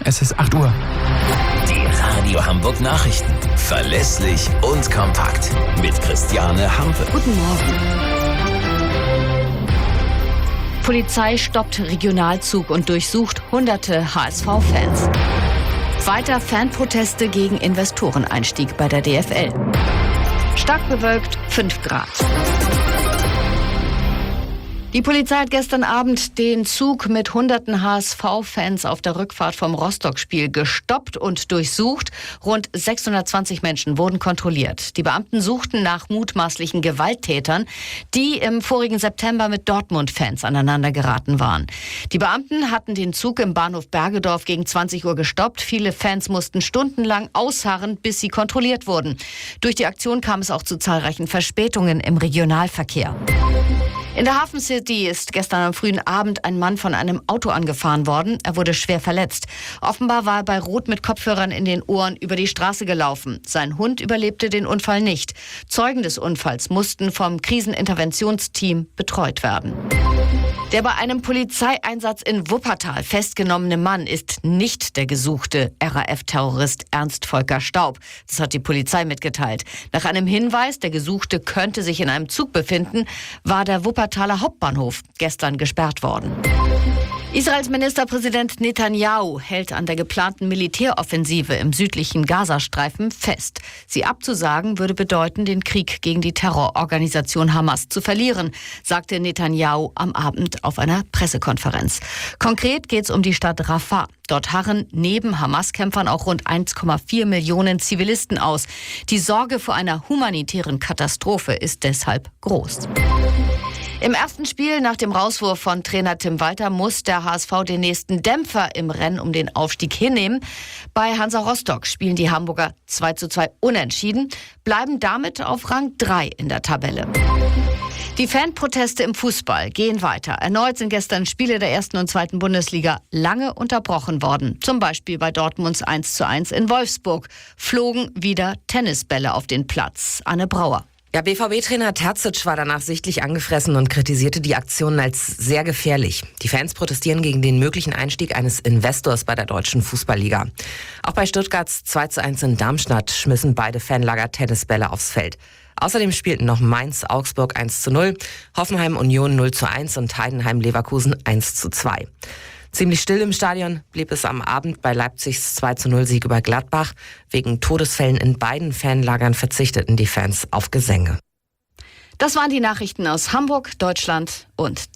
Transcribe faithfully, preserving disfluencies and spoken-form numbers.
Es ist acht Uhr. Die Radio Hamburg Nachrichten. Verlässlich und kompakt. Mit Christiane Hampe. Guten Morgen. Polizei stoppt Regionalzug und durchsucht hunderte H S V-Fans. Weiter Fanproteste gegen Investoreneinstieg bei der D F L. Stark bewölkt, fünf Grad. Die Polizei hat gestern Abend den Zug mit hunderten H S V-Fans auf der Rückfahrt vom Rostock-Spiel gestoppt und durchsucht. Rund sechshundertzwanzig Menschen wurden kontrolliert. Die Beamten suchten nach mutmaßlichen Gewalttätern, die im vorigen September mit Dortmund-Fans aneinander geraten waren. Die Beamten hatten den Zug im Bahnhof Bergedorf gegen zwanzig Uhr gestoppt. Viele Fans mussten stundenlang ausharren, bis sie kontrolliert wurden. Durch die Aktion kam es auch zu zahlreichen Verspätungen im Regionalverkehr. In der Hafen City ist gestern am frühen Abend ein Mann von einem Auto angefahren worden. Er wurde schwer verletzt. Offenbar war er bei Rot mit Kopfhörern in den Ohren über die Straße gelaufen. Sein Hund überlebte den Unfall nicht. Zeugen des Unfalls mussten vom Kriseninterventionsteam betreut werden. Der bei einem Polizeieinsatz in Wuppertal festgenommene Mann ist nicht der gesuchte R A F-Terrorist Ernst Volker Staub. Das hat die Polizei mitgeteilt. Nach einem Hinweis, der Gesuchte könnte sich in einem Zug befinden, war der Wuppertaler Hauptbahnhof gestern gesperrt worden. Israels Ministerpräsident Netanyahu hält an der geplanten Militäroffensive im südlichen Gazastreifen fest. Sie abzusagen würde bedeuten, den Krieg gegen die Terrororganisation Hamas zu verlieren, sagte Netanyahu am Abend auf einer Pressekonferenz. Konkret geht es um die Stadt Rafah. Dort harren neben Hamas-Kämpfern auch rund eins Komma vier Millionen Zivilisten aus. Die Sorge vor einer humanitären Katastrophe ist deshalb groß. Im ersten Spiel nach dem Rauswurf von Trainer Tim Walter muss der H S V den nächsten Dämpfer im Rennen um den Aufstieg hinnehmen. Bei Hansa Rostock spielen die Hamburger zwei zu zwei unentschieden, bleiben damit auf Rang drei in der Tabelle. Die Fanproteste im Fußball gehen weiter. Erneut sind gestern Spiele der ersten und zweiten Bundesliga lange unterbrochen worden. Zum Beispiel bei Dortmunds eins zu eins in Wolfsburg flogen wieder Tennisbälle auf den Platz. Anne Brauer. Ja, B V B-Trainer Terzic war danach sichtlich angefressen und kritisierte die Aktionen als sehr gefährlich. Die Fans protestieren gegen den möglichen Einstieg eines Investors bei der deutschen Fußballliga. Auch bei Stuttgarts zwei zu eins in Darmstadt schmissen beide Fanlager Tennisbälle aufs Feld. Außerdem spielten noch Mainz-Augsburg eins zu null, Hoffenheim-Union null zu eins und Heidenheim-Leverkusen eins zu zwei. Ziemlich still im Stadion blieb es am Abend bei Leipzigs zwei zu null Sieg über Gladbach. Wegen Todesfällen in beiden Fanlagern verzichteten die Fans auf Gesänge. Das waren die Nachrichten aus Hamburg, Deutschland und